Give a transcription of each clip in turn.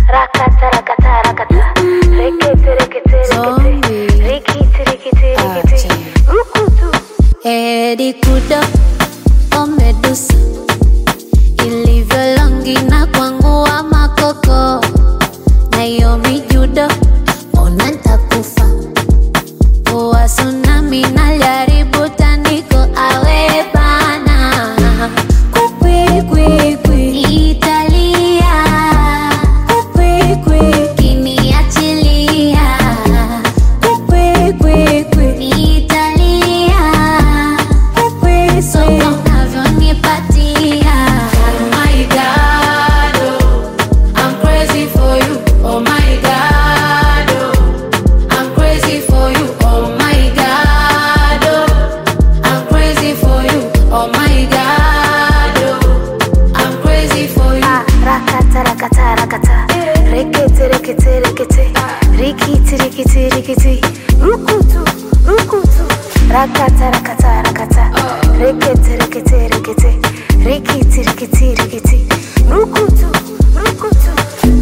Rakata rakata rakata. Rekete rekete rekete. Rikiti rikiti rikiti. Rukutu. Edi kudo o medusa ilivyo longi na kwangu wa makoko na iyo mijudo ona ntakufa owa tsunami na jaribu tandiko awe bana kukwi kwi kwi Italia kukwi kwi kiniachilia kukwi kwi kwi Italia kukwi so unavyonipatia. Oh my God, oh, I'm crazy for you. Oh my God, oh, I'm crazy for you. Oh my God, oh, I'm crazy for you. Oh my God, oh, I'm crazy for you. Rakata rakata rakata. Rekete rekete rekete. Rikiti rikiti rikiti. Rukutu rukutu. Rakata rakata rakata. Rekete rekete rekete. Rikiti rikiti rikiti. Rukutu rukutu.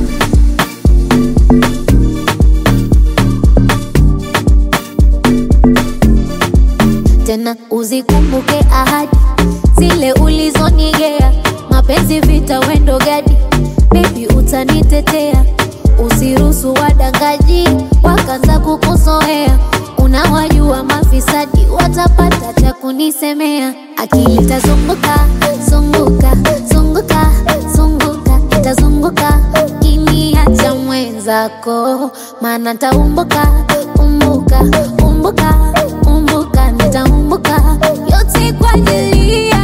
Tena uzikumbuke ahadi zile ulizonigea, mapenzi vita wendo gadi, baby utanitetea, usiruhusu wadangaji wakaanza kukuzoea, unawajua mafisadi watapata cha kunisemea, akili tazunguka zunguka zunguka zunguka itazunguka kiniacha mwenzako, maana taumbuka umbuka umbuka umbuka nitaumbuka yote kwa ajili